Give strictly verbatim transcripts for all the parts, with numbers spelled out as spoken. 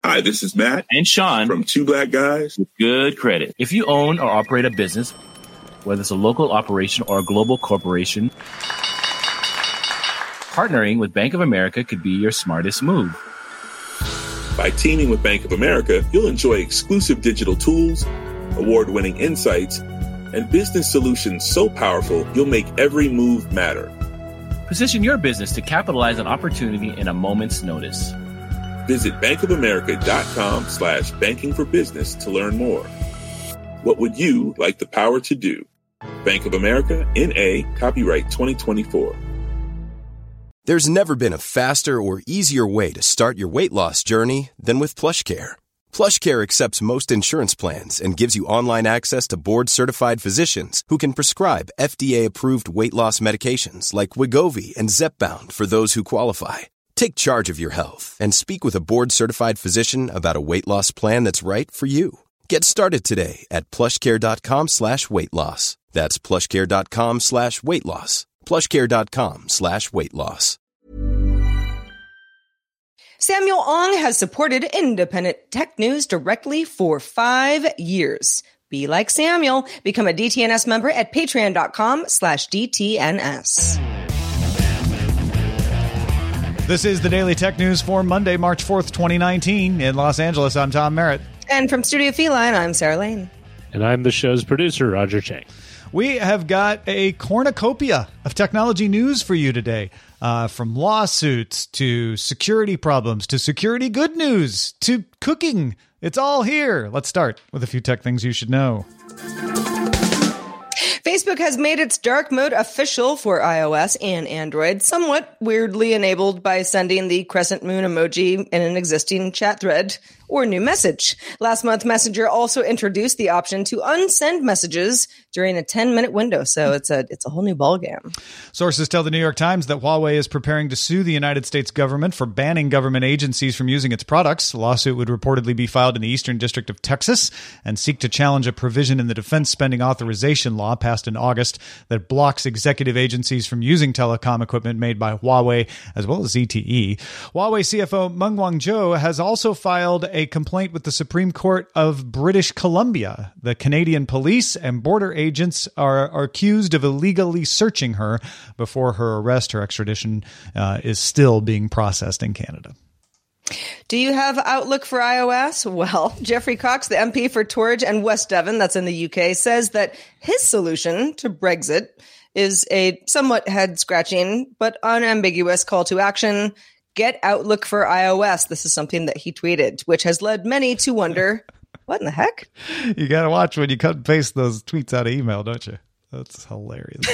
Hi, this is Matt and Sean from Two Black Guys with Good Credit. If you own or operate a business, whether it's a local operation or a global corporation, partnering with Bank of America could be your smartest move. By teaming with Bank of America, you'll enjoy exclusive digital tools, award-winning insights, and business solutions so powerful you'll make every move matter. Position your business to capitalize on opportunity in a moment's notice. Visit bankofamerica.com slash banking for business to learn more. What would you like the power to do? Bank of America, N A, copyright twenty twenty-four. There's never been a faster or easier way to start your weight loss journey than with PlushCare. PlushCare accepts most insurance plans and gives you online access to board-certified physicians who can prescribe F D A-approved weight loss medications like Wegovy and Zepbound for those who qualify. Take charge of your health and speak with a board-certified physician about a weight loss plan that's right for you. Get started today at plushcare.com slash weight loss. That's plushcare.com slash weight loss. plushcare.com slash weight loss. Samuel Ong has supported independent tech news directly for five years. Be like Samuel. Become a D T N S member at patreon.com slash DTNS. This is the Daily Tech News for Monday, March fourth, twenty nineteen. In Los Angeles, I'm Tom Merritt. And from Studio Feline, I'm Sarah Lane. And I'm the show's producer, Roger Chang. We have got a cornucopia of technology news for you today. Uh, from lawsuits to security problems to security good news to cooking. It's all here. Let's start with a few tech things you should know. Facebook has made its dark mode official for iOS and Android, somewhat weirdly enabled by sending the crescent moon emoji in an existing chat thread or new message. Last month, Messenger also introduced the option to unsend messages during a ten-minute window, so it's a it's a whole new ballgame. Sources tell the New York Times that Huawei is preparing to sue the United States government for banning government agencies from using its products. The lawsuit would reportedly be filed in the Eastern District of Texas and seek to challenge a provision in the Defense Spending Authorization Law passed in August that blocks executive agencies from using telecom equipment made by Huawei as well as Z T E. Huawei C F O Meng Wanzhou has also filed a complaint with the Supreme Court of British Columbia. The Canadian police and border agents are, are accused of illegally searching her before her arrest. Her extradition uh, is still being processed in Canada. Do you have Outlook for iOS? Well, Jeffrey Cox, the M P for Torridge and West Devon, that's in the U K, says that his solution to Brexit is a somewhat head-scratching but unambiguous call to action. Get Outlook for iOS. This is something that he tweeted, which has led many to wonder, what in the heck? You got to watch when you cut and paste those tweets out of email, don't you? That's hilarious.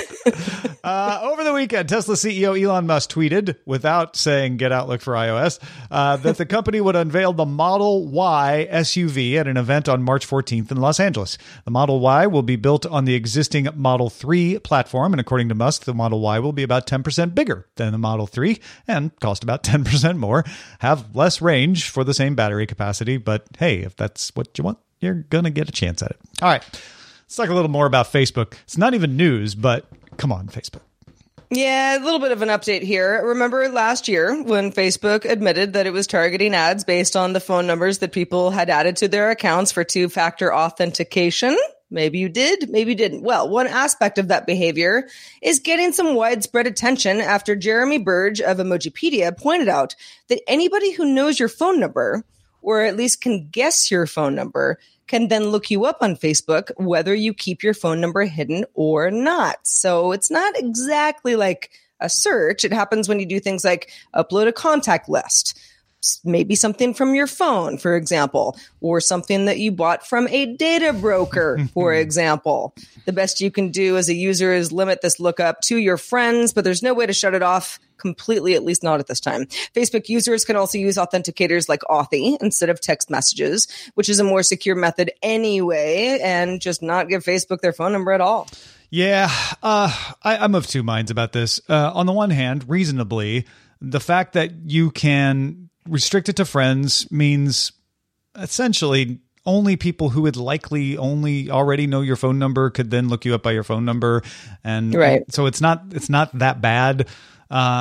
uh, over the weekend, Tesla C E O Elon Musk tweeted, without saying get Outlook for iOS, uh, that the company would unveil the Model Y S U V at an event on March fourteenth in Los Angeles. The Model Y will be built on the existing Model three platform, and according to Musk, the Model Y will be about ten percent bigger than the Model three and cost about ten percent more, have less range for the same battery capacity, but hey, if that's what you want, you're going to get a chance at it. All right. Let's talk a little more about Facebook. It's not even news, but come on, Facebook. Yeah, a little bit of an update here. Remember last year when Facebook admitted that it was targeting ads based on the phone numbers that people had added to their accounts for two-factor authentication? Maybe you did, maybe you didn't. Well, one aspect of that behavior is getting some widespread attention after Jeremy Burge of Emojipedia pointed out that anybody who knows your phone number, or at least can guess your phone number, can then look you up on Facebook, whether you keep your phone number hidden or not. So it's not exactly like a search. It happens when you do things like upload a contact list, maybe something from your phone, for example, or something that you bought from a data broker, for example. The best you can do as a user is limit this lookup to your friends, but there's no way to shut it off completely, at least not at this time. Facebook users can also use authenticators like Authy instead of text messages, which is a more secure method anyway, and just not give Facebook their phone number at all. Yeah, uh, I, I'm of two minds about this. Uh, on the one hand, reasonably, the fact that you can restrict it to friends means essentially only people who would likely only already know your phone number could then look you up by your phone number. And right. so it's not, it's not that bad. Uh,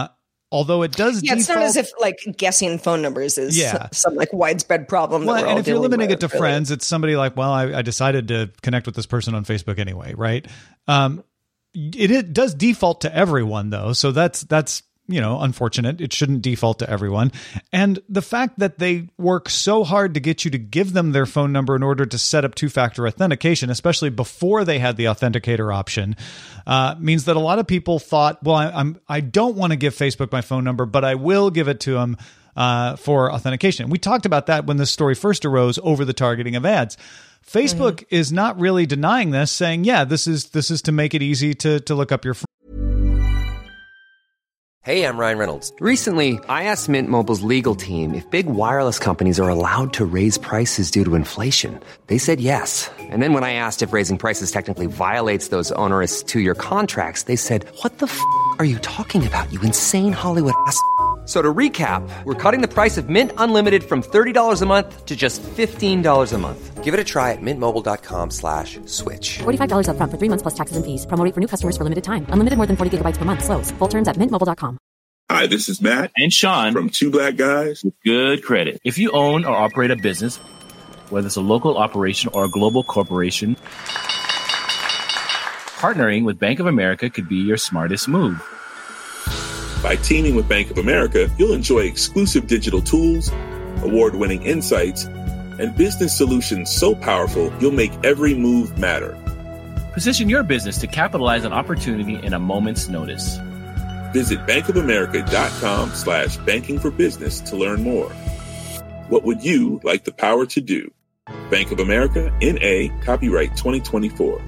Although it does Yeah, default, it's not as if like guessing phone numbers is Yeah. some like widespread problem. That well, we're and all if you're dealing limiting with, it to really. friends, it's somebody like, well, I, I decided to connect with this person on Facebook anyway, right? Um, it, it does default to everyone though, so that's that's you know unfortunate. It shouldn't default to everyone. And the fact that they work so hard to get you to give them their phone number in order to set up two-factor authentication, especially before they had the authenticator option, uh, means that a lot of people thought, well, I, I'm I don't want to give Facebook my phone number, but I will give it to them uh, for authentication. We talked about that when this story first arose over the targeting of ads. Facebook mm-hmm. is not really denying this, saying, yeah, this is this is to make it easy to to look up your phone. Hey, I'm Ryan Reynolds. Recently, I asked Mint Mobile's legal team if big wireless companies are allowed to raise prices due to inflation. They said yes. And then when I asked if raising prices technically violates those onerous two-year contracts, they said, what the f*** are you talking about, you insane Hollywood ass f- So to recap, we're cutting the price of Mint Unlimited from thirty dollars a month to just fifteen dollars a month. Give it a try at mintmobile.com slash switch. forty-five dollars up front for three months plus taxes and fees. Promo rate for new customers for limited time. Unlimited more than forty gigabytes per month. Slows full terms at mint mobile dot com. Hi, this is Matt And Sean from Two Black Guys with Good Credit. If you own or operate a business, whether it's a local operation or a global corporation, partnering with Bank of America could be your smartest move. By teaming with Bank of America, you'll enjoy exclusive digital tools, award-winning insights, and business solutions so powerful you'll make every move matter. Position your business to capitalize on opportunity in a moment's notice. Visit bankofamerica.com slash banking for business to learn more. What would you like the power to do? Bank of America, N A, copyright twenty twenty-four.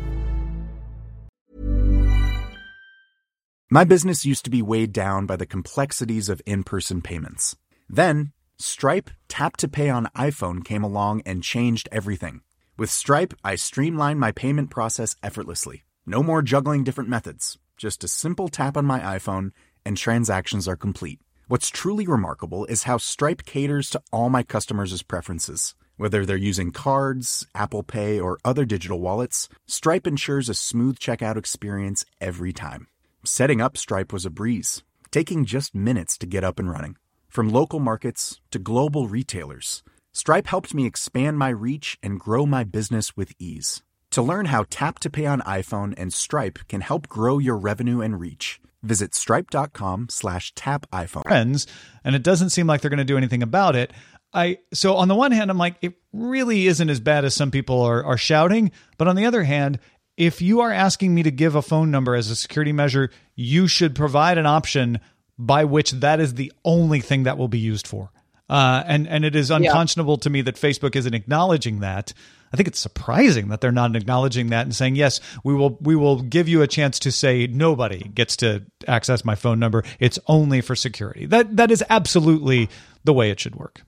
My business used to be weighed down by the complexities of in-person payments. Then, Stripe Tap to Pay on iPhone came along and changed everything. With Stripe, I streamlined my payment process effortlessly. No more juggling different methods. Just a simple tap on my iPhone, and transactions are complete. What's truly remarkable is how Stripe caters to all my customers' preferences. Whether they're using cards, Apple Pay, or other digital wallets, Stripe ensures a smooth checkout experience every time. Setting up Stripe was a breeze, taking just minutes to get up and running. From local markets to global retailers, Stripe helped me expand my reach and grow my business with ease. To learn how Tap to Pay on iPhone and Stripe can help grow your revenue and reach, visit stripe.com slash tap iPhone. Friends, and it doesn't seem like they're going to do anything about it. I so on the one hand, I'm like, it really isn't as bad as some people are are shouting. But on the other hand, if you are asking me to give a phone number as a security measure, you should provide an option by which that is the only thing that will be used for. Uh, and, and it is unconscionable yeah. to me that Facebook isn't acknowledging that. I think it's surprising that they're not acknowledging that and saying, yes, we will we will give you a chance to say nobody gets to access my phone number. It's only for security. That that is absolutely the way it should work.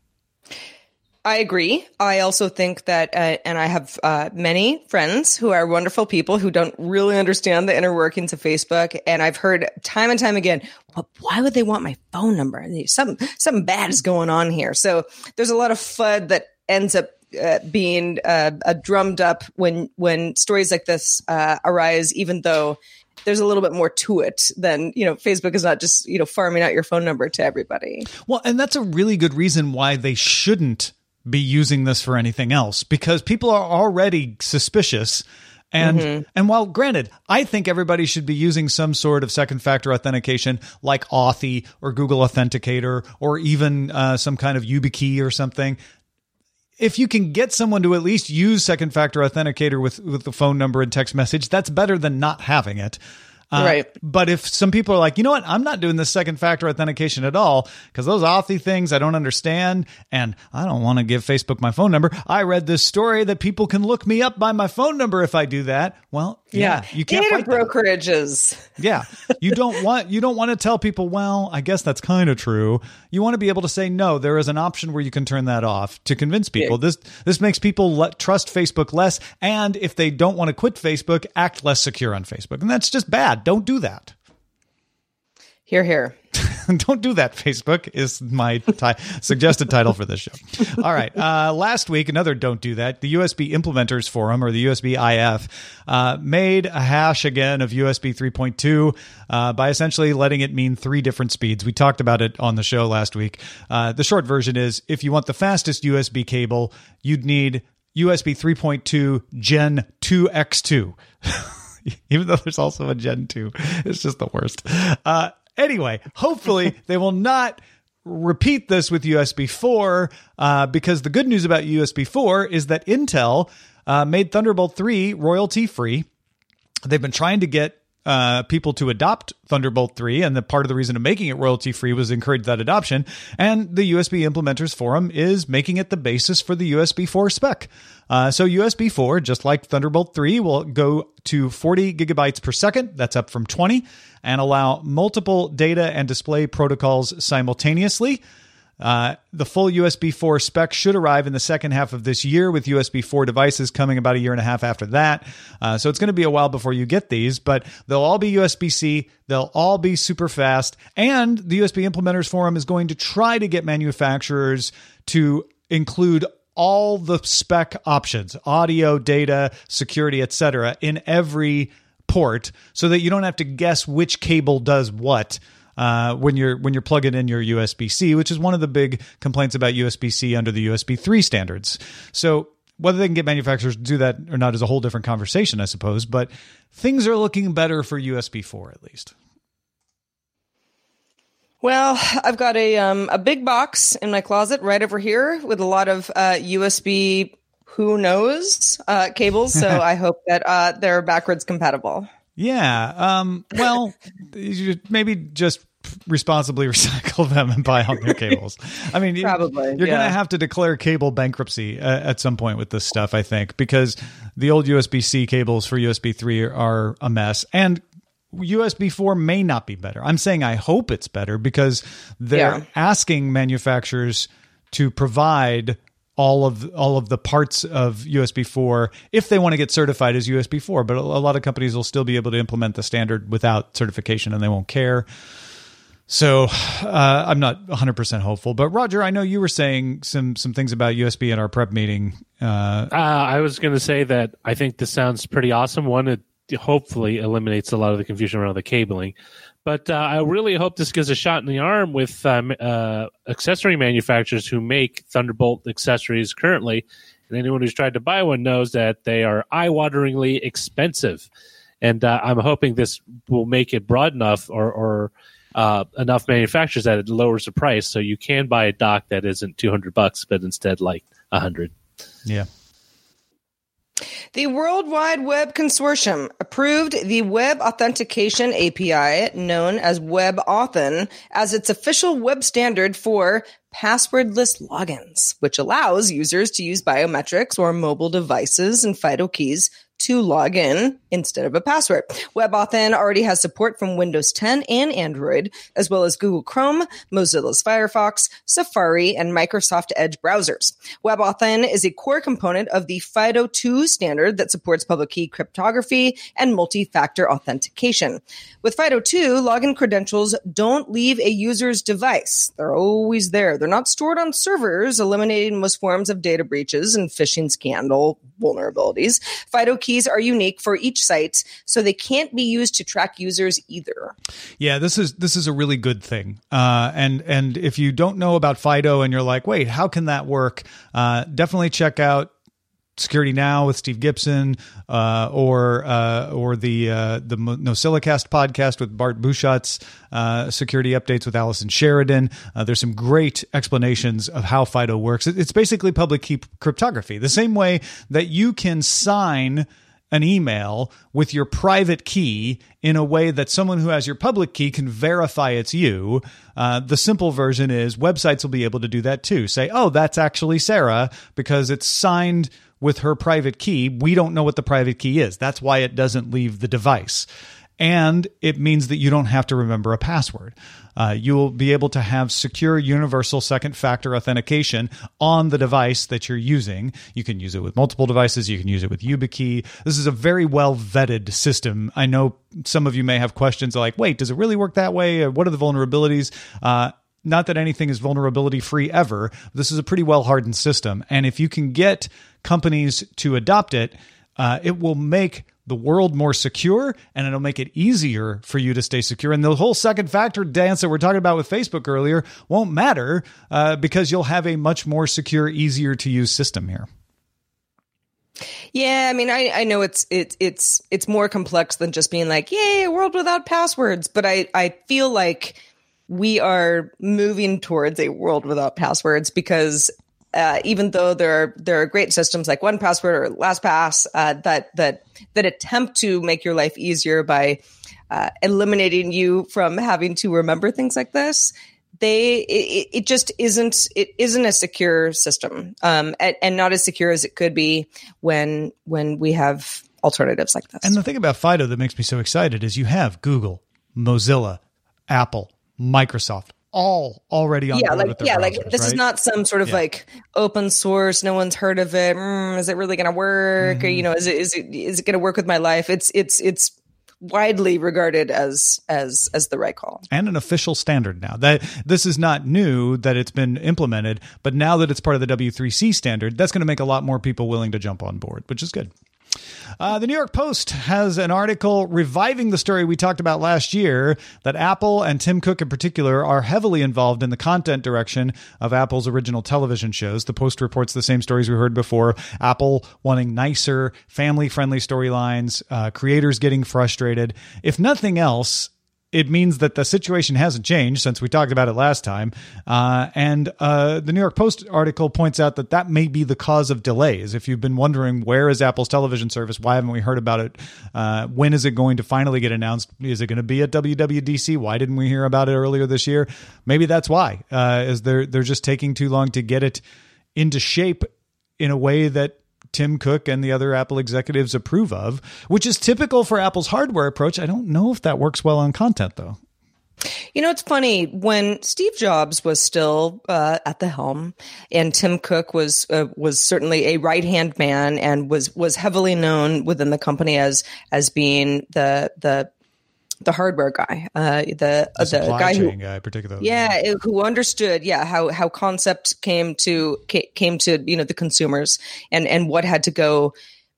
I agree. I also think that, uh, and I have uh, many friends who are wonderful people who don't really understand the inner workings of Facebook. And I've heard time and time again, well, why would they want my phone number? Something, something bad is going on here. So there's a lot of F U D that ends up uh, being uh, uh, drummed up when, when stories like this uh, arise, even though there's a little bit more to it than, you know, Facebook is not just, you know, farming out your phone number to everybody. Well, and that's a really good reason why they shouldn't be using this for anything else, because people are already suspicious. And mm-hmm. and while granted, I think everybody should be using some sort of second factor authentication like Authy or Google Authenticator or even uh, some kind of YubiKey or something. If you can get someone to at least use second factor authenticator with, with the phone number and text message, that's better than not having it. Uh, right. But if some people are like, you know what, I'm not doing this second factor authentication at all because those Authy things I don't understand and I don't want to give Facebook my phone number. I read this story that people can look me up by my phone number if I do that. Well, yeah, yeah. you can't Data fight that. brokerages. Yeah. You don't want you don't want to tell people, well, I guess that's kind of true. You want to be able to say, no, there is an option where you can turn that off to convince people. Yeah. This this makes people let, trust Facebook less. And if they don't want to quit Facebook, act less secure on Facebook. And that's just bad. Don't do that. Hear, hear. Don't do that, Facebook, is my ti- suggested title for this show. All right. Uh, last week, another don't do that. The U S B Implementers Forum, or the U S B I F, uh, made a hash again of U S B three point two uh, by essentially letting it mean three different speeds. We talked about it on the show last week. Uh, the short version is, if you want the fastest U S B cable, you'd need U S B three point two Gen two by two. Even though there's also a Gen two. It's just the worst. Uh, Anyway, hopefully they will not repeat this with U S B four, uh, because the good news about U S B four is that Intel uh, made Thunderbolt three royalty free. They've been trying to get uh, people to adopt Thunderbolt three, and the part of the reason of making it royalty free was to encourage that adoption. And the U S B Implementers Forum is making it the basis for the U S B four spec. Uh, so U S B four, just like Thunderbolt three, will go to forty gigabytes per second. That's up from twenty, and allow multiple data and display protocols simultaneously. Uh, the full U S B four spec should arrive in the second half of this year, with U S B four devices coming about a year and a half after that. Uh, so it's going to be a while before you get these, but they'll all be U S B C. They'll all be super fast. And the U S B Implementers Forum is going to try to get manufacturers to include all the spec options, audio, data, security, et cetera, in every port, so that you don't have to guess which cable does what uh, when you're when you're plugging in your U S B C, which is one of the big complaints about U S B C under the U S B three standards. So whether they can get manufacturers to do that or not is a whole different conversation, I suppose. But things are looking better for U S B four, at least. Well, I've got a um, a big box in my closet right over here with a lot of uh, U S B who knows uh, cables. So I hope that uh, they're backwards compatible. Yeah. Um, well, you maybe just responsibly recycle them and buy all new cables. I mean, Probably, you're yeah. going to have to declare cable bankruptcy uh, at some point with this stuff, I think, because the old U S B C cables for U S B three are a mess. And U S B four may not be better. I'm saying I hope it's better, because they're Yeah. asking manufacturers to provide all of all of the parts of U S B four if they want to get certified as U S B four. But a lot of companies will still be able to implement the standard without certification, and they won't care. So uh, I'm not one hundred percent hopeful. But Roger, I know you were saying some some things about U S B in our prep meeting. Uh, Uh, I was going to say that I think this sounds pretty awesome. One, it hopefully eliminates a lot of the confusion around the cabling. But uh, I really hope this gives a shot in the arm with um, uh, accessory manufacturers who make Thunderbolt accessories currently. And anyone who's tried to buy one knows that they are eye-wateringly expensive. And uh, I'm hoping this will make it broad enough, or, or uh, enough manufacturers that it lowers the price, so you can buy a dock that isn't two hundred bucks, but instead like one hundred. yeah. The World Wide Web Consortium approved the Web Authentication A P I, known as WebAuthn, as its official web standard for passwordless logins, which allows users to use biometrics or mobile devices and FIDO keys to log in instead of a password. WebAuthn already has support from Windows ten and Android, as well as Google Chrome, Mozilla's Firefox, Safari, and Microsoft Edge browsers. WebAuthn is a core component of the FIDO two standard that supports public key cryptography and multi-factor authentication. With FIDO two, login credentials don't leave a user's device. They're always there. They're not stored on servers, eliminating most forms of data breaches and phishing scandal vulnerabilities. FIDO keys are unique for each site, so they can't be used to track users either. Yeah, this is this is a really good thing. Uh, and and if you don't know about FIDO and you're like, wait, how can that work? Uh, definitely check out Security Now with Steve Gibson, uh, or uh, or the uh, the NosillaCast podcast with Bart Bouchat's uh, security updates with Allison Sheridan. Uh, there's some great explanations of how FIDO works. It's basically public key cryptography, the same way that you can sign an email with your private key in a way that someone who has your public key can verify it's you. Uh, the simple version is websites will be able to do that too. Say, oh, that's actually Sarah because it's signed with her private key. We don't know what the private key is. That's why it doesn't leave the device. And it means that you don't have to remember a password. Uh, you will be able to have secure universal second factor authentication on the device that you're using. You can use it with multiple devices. You can use it with YubiKey. This is a very well vetted system. I know some of you may have questions like, wait, does it really work that way? What are the vulnerabilities? Uh, not that anything is vulnerability free ever. This is a pretty well hardened system. And if you can get companies to adopt it, uh, it will make the world more secure, and it'll make it easier for you to stay secure. And the whole second factor dance that we're talking about with Facebook earlier won't matter uh, because you'll have a much more secure, easier to use system here. Yeah, I mean, I, I know it's it's it's it's more complex than just being like, yay, a world without passwords. But I, I feel like we are moving towards a world without passwords because uh, even though there are there are great systems like one password or LastPass uh, that that that attempt to make your life easier by uh, eliminating you from having to remember things like this, they it, it just isn't it isn't a secure system, um, and, and not as secure as it could be when when we have alternatives like this. And the thing about FIDO that makes me so excited is you have Google, Mozilla, Apple, Microsoft, all already on yeah, board like, with their yeah, browsers, like this right? is not some sort of yeah. like open source. No one's heard of it. Mm, is it really going to work? Mm-hmm. Or, you know, is it is it is it going to work with my life? It's it's it's widely regarded as as as the right call and an official standard now. That this is not new that it's been implemented, but now that it's part of the W three C standard, that's going to make a lot more people willing to jump on board, which is good. Uh, the New York Post has an article reviving the story we talked about last year that Apple and Tim Cook in particular are heavily involved in the content direction of Apple's original television shows. The Post reports the same stories we heard before. Apple wanting nicer, family-friendly storylines, uh, creators getting frustrated. If nothing else, it means that the situation hasn't changed since we talked about it last time. Uh, and uh, the New York Post article points out that that may be the cause of delays. If you've been wondering, where is Apple's television service? Why haven't we heard about it? Uh, when is it going to finally get announced? Is it going to be at W W D C? Why didn't we hear about it earlier this year? Maybe that's why, uh, is they're, they're just taking too long to get it into shape in a way that Tim Cook and the other Apple executives approve of, which is typical for Apple's hardware approach. I don't know if that works well on content, though. You know, it's funny, when Steve Jobs was still uh, at the helm and Tim Cook was uh, was certainly a right-hand man and was was heavily known within the company as as being the the the hardware guy, uh, the the, the guy who, guy, particularly, yeah, who understood, yeah, how how concept came to came to you know the consumers and and what had to go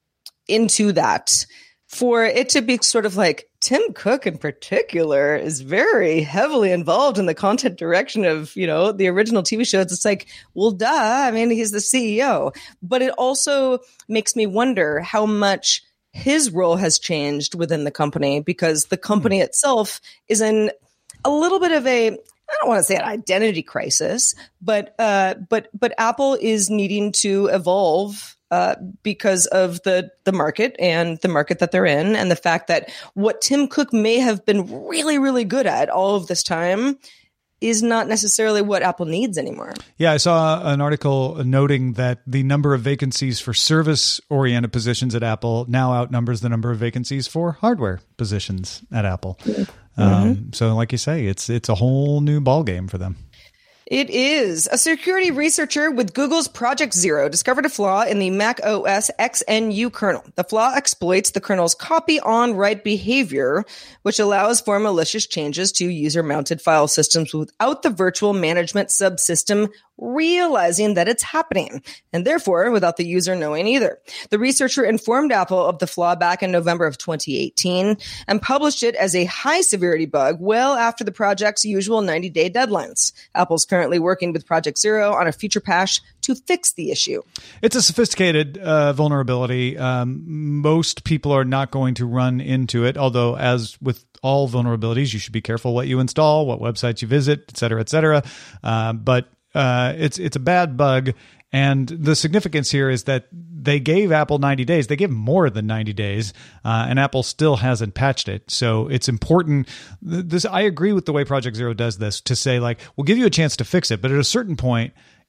into that. For it to be sort of like Tim Cook in particular is very heavily involved in the content direction of you know the original T V shows. It's like, well, duh. I mean, he's the C E O, but it also makes me wonder how much his role has changed within the company, because the company itself is in a little bit of a, I don't want to say an identity crisis, but uh, but but Apple is needing to evolve uh, because of the the market and the market that they're in, and the fact that what Tim Cook may have been really, really good at all of this time is not necessarily what Apple needs anymore. Yeah, I saw an article noting that the number of vacancies for service-oriented positions at Apple now outnumbers the number of vacancies for hardware positions at Apple. Mm-hmm. Um, so like you say, it's it's a whole new ballgame for them. It is. A security researcher with Google's Project Zero discovered a flaw in the Mac O S X N U kernel. The flaw exploits the kernel's copy-on-write behavior, which allows for malicious changes to user-mounted file systems without the virtual management subsystem realizing that it's happening, and therefore without the user knowing either. The researcher informed Apple of the flaw back in November of twenty eighteen and published it as a high-severity bug well after the project's usual ninety-day deadlines. Apple's currently working with Project Zero on a future patch to fix the issue. It's a sophisticated uh, vulnerability. Um, most people are not going to run into it, although as with all vulnerabilities, you should be careful what you install, what websites you visit, et cetera, et cetera. Uh, but uh, it's it's a bad bug. And the significance here is that they gave Apple ninety days. They gave more than ninety days, uh, and Apple still hasn't patched it. So it's important. This I agree with the way Project Zero does this, to say, like, we'll give you a chance to fix it, but at a certain point,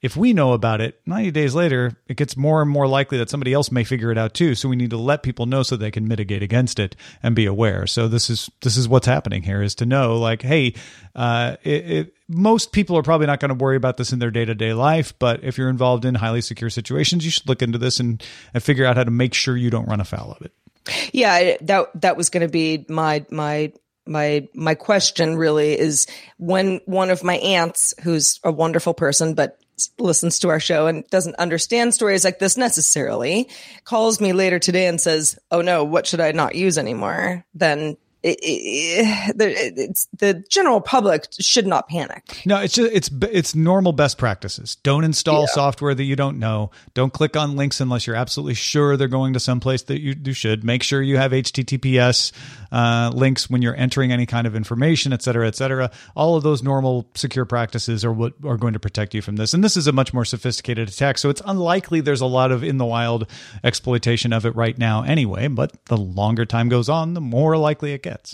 if we know about it, ninety days later, it gets more and more likely that somebody else may figure it out too. So we need to let people know so they can mitigate against it and be aware. So this is this is what's happening here, is to know, like, hey, uh, it, it, most people are probably not going to worry about this in their day-to-day life, but if you're involved in highly secure situations, you should look into this and, and figure out how to make sure you don't run afoul of it. Yeah, that that was going to be my my my my question. Really, is when one of my aunts, who's a wonderful person, but listens to our show and doesn't understand stories like this necessarily, calls me later today and says, "Oh no, what should I not use anymore?" Then it, it, it, it's the general public should not panic. No, it's just, it's it's normal best practices. Don't install Yeah. software that you don't know. Don't click on links unless you're absolutely sure they're going to someplace that you, you should. Make sure you have H T T P S uh, links when you're entering any kind of information, et cetera, et cetera. All of those normal secure practices are what are going to protect you from this. And this is a much more sophisticated attack, so it's unlikely there's a lot of in the wild exploitation of it right now anyway. But the longer time goes on, the more likely it gets.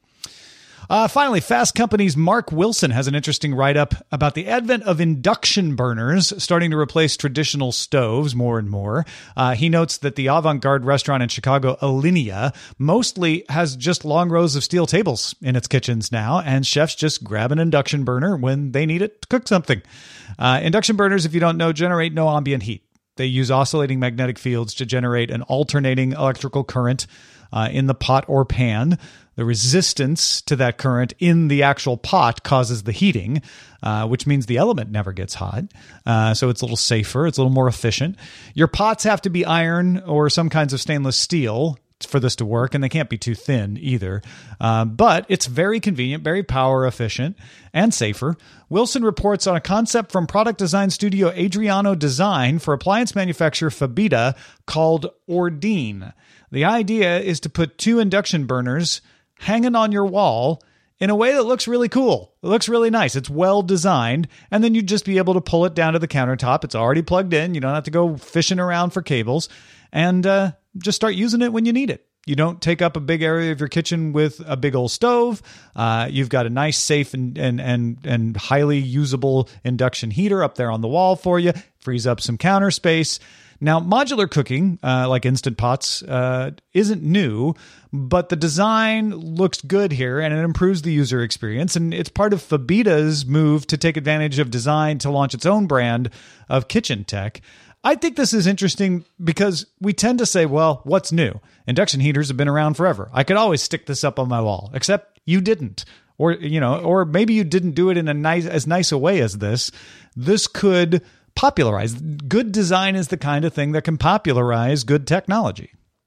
Uh, finally, Fast Company's Mark Wilson has an interesting write-up about the advent of induction burners starting to replace traditional stoves more and more. Uh, he notes that the avant-garde restaurant in Chicago, Alinea, mostly has just long rows of steel tables in its kitchens now, and chefs just grab an induction burner when they need it to cook something. Uh, induction burners, if you don't know, generate no ambient heat. They use oscillating magnetic fields to generate an alternating electrical current uh, in the pot or pan. The resistance to that current in the actual pot causes the heating, uh, which means the element never gets hot. Uh, so it's a little safer. It's a little more efficient. Your pots have to be iron or some kinds of stainless steel for this to work, and they can't be too thin either. Uh, but it's very convenient, very power efficient, and safer. Wilson reports on a concept from product design studio Adriano Design for appliance manufacturer Fabida called Ordine. The idea is to put two induction burners hanging on your wall in a way that looks really cool. It looks really nice. It's well designed. And then you'd just be able to pull it down to the countertop. It's already plugged in. You don't have to go fishing around for cables. And uh, just start using it when you need it. You don't take up a big area of your kitchen with a big old stove. Uh, you've got a nice, safe, and, and and and highly usable induction heater up there on the wall for you. Frees up some counter space. Now, modular cooking, uh, like Instant Pots, uh, isn't new, but the design looks good here and it improves the user experience. And it's part of Fabida's move to take advantage of design to launch its own brand of kitchen tech. I think this is interesting because we tend to say, well, what's new? Induction heaters have been around forever. I could always stick this up on my wall, except you didn't. Or, you know, or maybe you didn't do it in a nice, as nice a way as this. This could popularize. Good design is the kind of thing that can popularize good technology.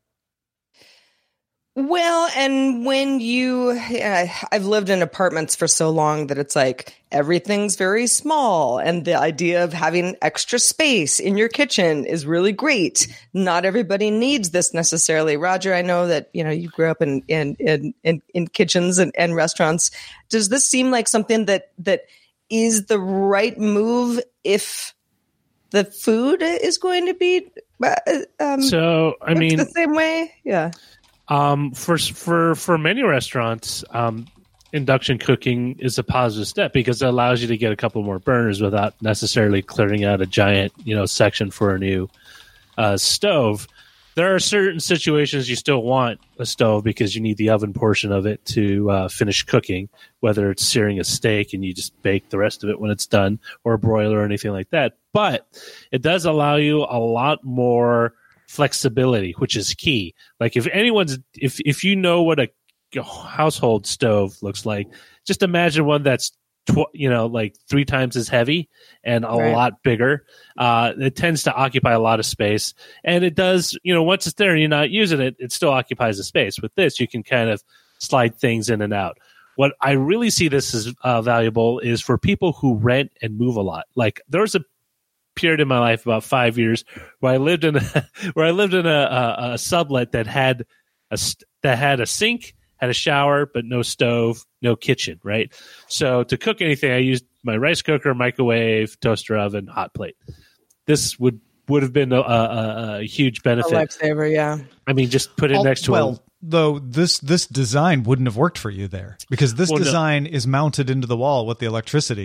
Well, and when you, uh, I've lived in apartments for so long that it's like everything's very small. And the idea of having extra space in your kitchen is really great. Not everybody needs this necessarily. Roger, I know that, you know, you grew up in, in, in, in, in kitchens and, and restaurants. Does this seem like something that, that is the right move if the food is going to be um, so I mean the same way? Yeah. Um, for for for many restaurants, um, induction cooking is a positive step because it allows you to get a couple more burners without necessarily clearing out a giant, you know, section for a new uh, stove. There are certain situations you still want a stove because you need the oven portion of it to uh, finish cooking, whether it's searing a steak and you just bake the rest of it when it's done, or a broiler or anything like that. But it does allow you a lot more flexibility, which is key. Like if anyone's, if if you know what a household stove looks like, just imagine one that's Tw- you know, like three times as heavy and a Right. lot bigger. Uh, it tends to occupy a lot of space, and it does, you know, once it's there and you're not using it, it still occupies the space. With this, you can kind of slide things in and out. What I really see this as uh, valuable is for people who rent and move a lot. Like there was a period in my life, about five years, where I lived in a, where I lived in a, a, a sublet that had a that had a sink, had a shower, but no stove, no kitchen, right? So to cook anything, I used my rice cooker, microwave, toaster oven, hot plate. This would would have been a, a, a huge A benefit. lifesaver, yeah. I mean, just put it Al- next to well, a though this this design wouldn't have worked for you there because this Well, no. design is mounted into the wall with the electricity.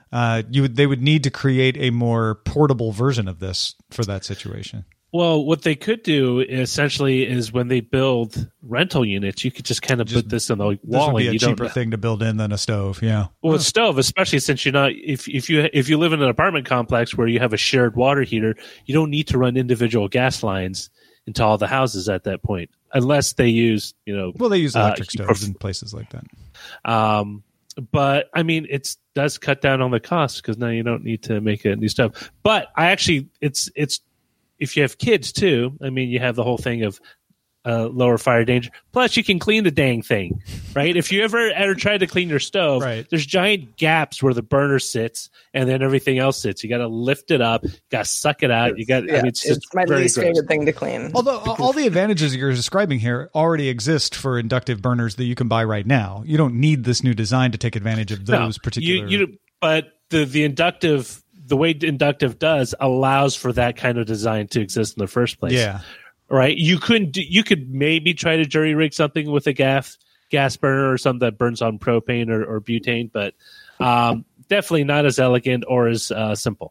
Uh, you would, they would need to create a more portable version of this for that situation. Well, what they could do essentially is when they build rental units, you could just kind of just, put this in the wall. This would be and a you cheaper don't, thing to build in than a stove. Yeah. Well, oh. a stove, especially since you're not if if you if you live in an apartment complex where you have a shared water heater, you don't need to run individual gas lines into all the houses at that point, unless they use you know. Well, they use electric uh, stoves in places like that. Um, but I mean, it does cut down on the cost because now you don't need to make a new stove. But I actually, it's it's. If you have kids too, I mean, you have the whole thing of uh, lower fire danger. Plus, you can clean the dang thing, right? If you ever ever tried to clean your stove, right. there's giant gaps where the burner sits and then everything else sits. You got to lift it up, you got to suck it out. You got. Yeah, I mean, it's, it's just my very least gross. favorite thing to clean. Although all the advantages you're describing here already exist for inductive burners that you can buy right now. You don't need this new design to take advantage of those no, particular. You, you, but the the inductive. The way inductive does allows for that kind of design to exist in the first place. Yeah. Right. You couldn't, do, you could maybe try to jury rig something with a gas, gas burner or something that burns on propane or, or butane, but um, definitely not as elegant or as uh, simple.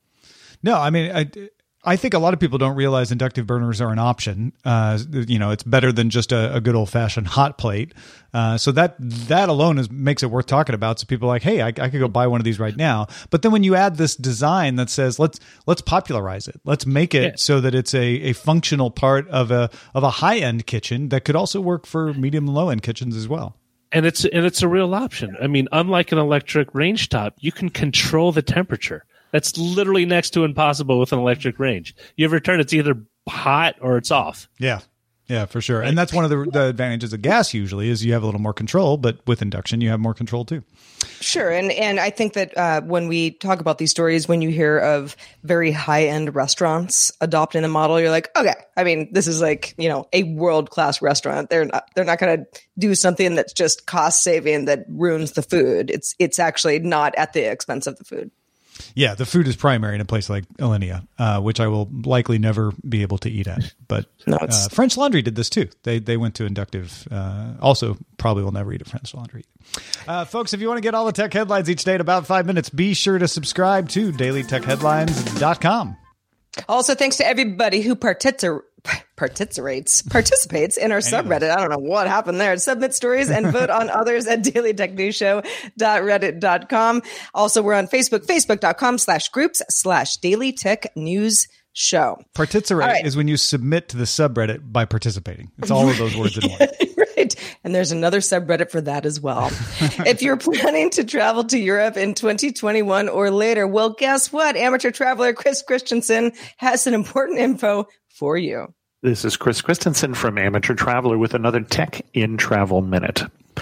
No, I mean, I, I think a lot of people don't realize inductive burners are an option. Uh, you know, it's better than just a, a good old fashioned hot plate. Uh, so that that alone is makes it worth talking about. So people are like, hey, I, I could go buy one of these right now. But then when you add this design that says let's let's popularize it, let's make it yeah. so that it's a, a functional part of a of a high end kitchen that could also work for medium and low end kitchens as well. And it's and it's a real option. I mean, unlike an electric range top, you can control the temperature. That's literally next to impossible with an electric range. You ever turn, it's either hot or it's off. Yeah. Yeah, for sure. And that's one of the, the advantages of gas usually is you have a little more control, but with induction, you have more control too. Sure. And and I think that uh, when we talk about these stories, when you hear of very high-end restaurants adopting the model, you're like, okay, I mean, this is like, you know, a world-class restaurant. They're not they're not going to do something that's just cost-saving that ruins the food. It's it's actually not at the expense of the food. Yeah, the food is primary in a place like Alinea, uh, which I will likely never be able to eat at. But no, uh, French Laundry did this too. They they went to inductive. Uh, also, probably will never eat at French Laundry. Uh, folks, if you want to get all the tech headlines each day in about five minutes, be sure to subscribe to daily tech headlines dot com. Also, thanks to everybody who participates participates participates in our subreddit. I don't know what happened there. Submit stories and vote on others at daily tech news show dot reddit dot com. Also, we're on Facebook, facebook.com slash groups slash daily tech news show. Participate right. is when you submit to the subreddit by participating. It's all of those words in one. Right. And there's another subreddit for that as well. If you're planning to travel to Europe in twenty twenty-one or later, well, guess what? Amateur traveler Chris Christensen has some important info for you. This is Chris Christensen from Amateur Traveler with another Tech in Travel Minute.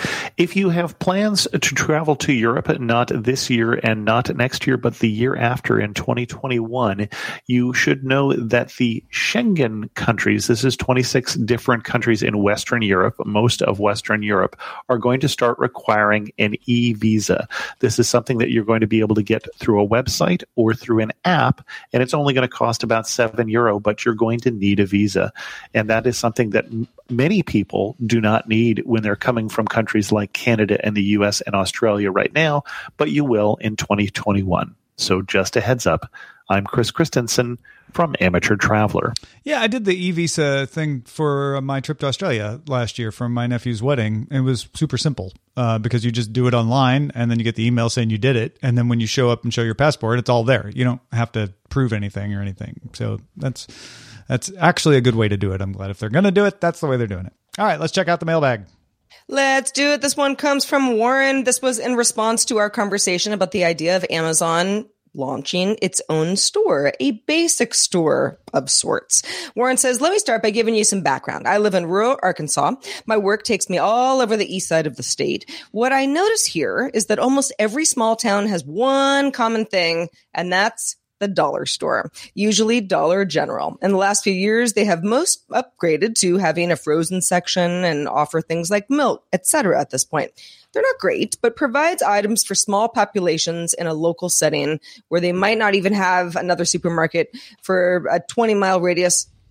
If you have plans to travel to Europe, not this year and not next year, but the year after in twenty twenty-one, you should know that the Schengen countries, this is twenty-six different countries in Western Europe, most of Western Europe, are going to start requiring an e-visa. This is something that you're going to be able to get through a website or through an app, and it's only going to cost about seven euro, but you're going to need a visa. And that is something that many people do not need when they're coming from countries like Canada and the U S and Australia right now, but you will in twenty twenty-one. So just a heads up. I'm Chris Christensen from Amateur Traveler. Yeah, I did the e-visa thing for my trip to Australia last year for my nephew's wedding. It was super simple uh, because you just do it online and then you get the email saying you did it. And then when you show up and show your passport, it's all there. You don't have to prove anything or anything. So that's that's actually a good way to do it. I'm glad if they're going to do it, that's the way they're doing it. All right, let's check out the mailbag. Let's do it. This one comes from Warren. This was in response to our conversation about the idea of Amazon launching its own store, a basic store of sorts. Warren says, let me start by giving you some background. I live in rural Arkansas. My work takes me all over the east side of the state. What I notice here is that almost every small town has one common thing, and that's the dollar store, usually Dollar General. In the last few years, they have most upgraded to having a frozen section and offer things like milk, et cetera at this point. They're not great, but provides items for small populations in a local setting where they might not even have another supermarket for a twenty mile radius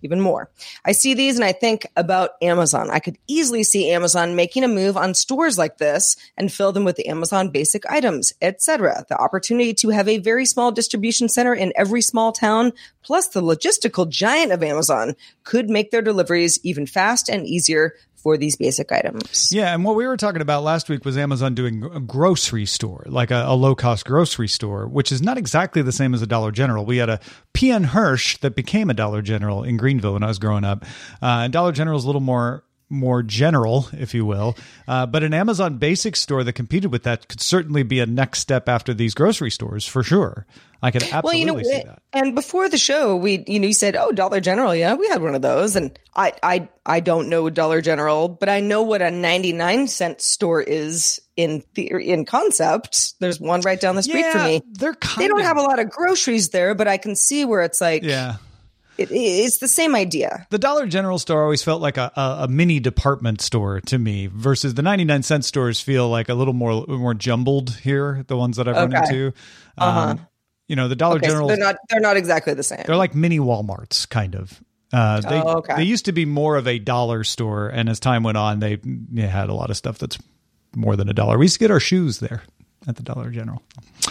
even more. I see these and I think about Amazon. I could easily see Amazon making a move on stores like this and fill them with the Amazon basic items, et cetera. The opportunity to have a very small distribution center in every small town, plus the logistical giant of Amazon, could make their deliveries even fast and easier for these basic items. Yeah, and what we were talking about last week was Amazon doing a grocery store, like a, a low-cost grocery store, which is not exactly the same as a Dollar General. We had a P N Hirsch that became a Dollar General in Greenville when I was growing up. Uh, and Dollar General is a little more more general, if you will. Uh, but an Amazon basic store that competed with that could certainly be a next step after these grocery stores, for sure. I could absolutely well, you know, see that. And before the show, we, you know, you said, "Oh, Dollar General, yeah, we had one of those." And I, I, I don't know Dollar General, but I know what a ninety-nine cent store is in theory, in concept. There's one right down the street yeah, for me. They're kind they don't of, have a lot of groceries there, but I can see where it's like, yeah. It, it's the same idea. The Dollar General store always felt like a, a, a mini department store to me, versus the ninety-nine cent stores feel like a little more more jumbled here, the ones that I've okay. run into. Um, uh-huh. You know, the Dollar okay, General. So they're not they're not exactly the same. They're like mini Walmarts, kind of. Uh, they, oh, okay. they used to be more of a dollar store, and as time went on, they yeah, had a lot of stuff that's more than a dollar. We used to get our shoes there at the Dollar General.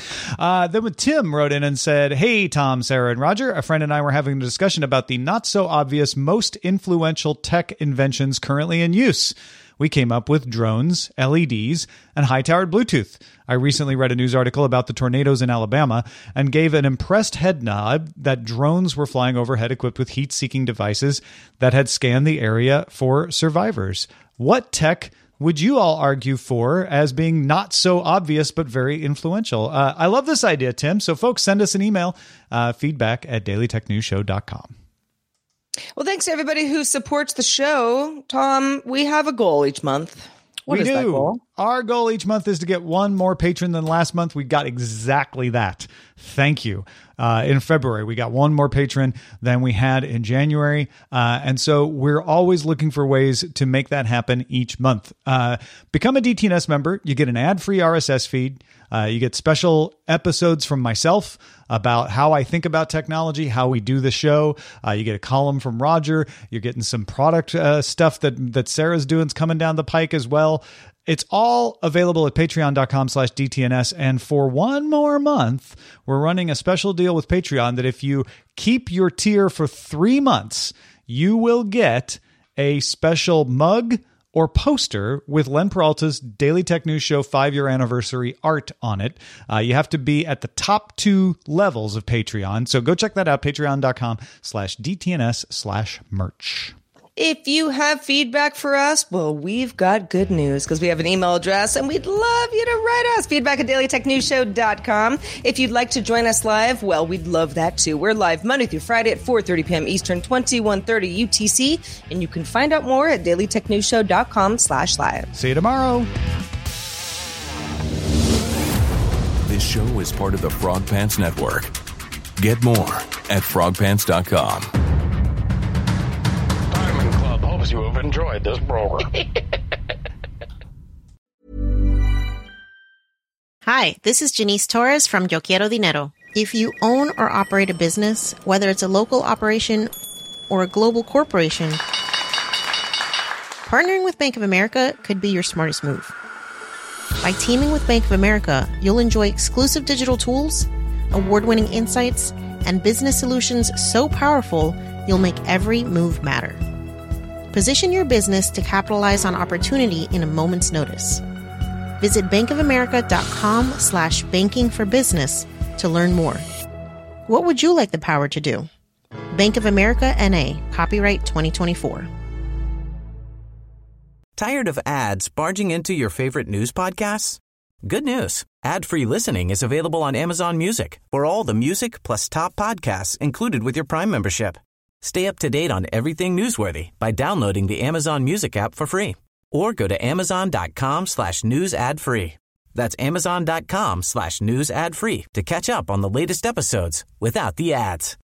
Uh, then when Tim wrote in and said, "Hey, Tom, Sarah, and Roger, a friend and I were having a discussion about the not so obvious, most influential tech inventions currently in use. We came up with drones, L E Ds, and high-towered Bluetooth. I recently read a news article about the tornadoes in Alabama and gave an impressed head nod that drones were flying overhead equipped with heat-seeking devices that had scanned the area for survivors. What tech would you all argue for as being not so obvious but very influential?" Uh, I love this idea, Tim. So folks, send us an email, uh, feedback at daily tech news show dot com. Well, thanks to everybody who supports the show. Tom, we have a goal each month. What we is do. that goal? Our goal each month is to get one more patron than last month. We got exactly that. Thank you. Uh, in February, we got one more patron than we had in January. Uh, and so we're always looking for ways to make that happen each month. Uh, become a D T N S member. You get an ad-free R S S feed. Uh, you get special episodes from myself about how I think about technology, how we do the show. Uh, you get a column from Roger. You're getting some product uh, stuff that, that Sarah's doing is coming down the pike as well. It's all available at patreon.com slash DTNS. And for one more month, we're running a special deal with Patreon that if you keep your tier for three months, you will get a special mug or poster with Len Peralta's Daily Tech News Show five-year anniversary art on it. Uh, you have to be at the top two levels of Patreon. So go check that out, patreon.com slash DTNS slash merch. If you have feedback for us, well, we've got good news because we have an email address and we'd love you to write us. Feedback at daily tech news show dot com. If you'd like to join us live, well, we'd love that too. We're live Monday through Friday at four thirty p.m. Eastern, twenty-one thirty U T C. And you can find out more at daily tech news show dot com slash live. See you tomorrow. This show is part of the Frog Pants Network. Get more at frog pants dot com. You have enjoyed this program. Hi, this is Janice Torres from Yo Quiero Dinero. If you own or operate a business, whether it's a local operation or a global corporation, partnering with Bank of America could be your smartest move. By teaming with Bank of America, you'll enjoy exclusive digital tools, award-winning insights, and business solutions so powerful you'll make every move matter. Position your business to capitalize on opportunity in a moment's notice. Visit bankofamerica.com slash banking for business to learn more. What would you like the power to do? Bank of America N A, copyright twenty twenty-four. Tired of ads barging into your favorite news podcasts? Good news. Ad-free listening is available on Amazon Music for all the music plus top podcasts included with your Prime membership. Stay up to date on everything newsworthy by downloading the Amazon Music app for free or go to amazon.com slash news ad free. That's amazon.com slash news ad free to catch up on the latest episodes without the ads.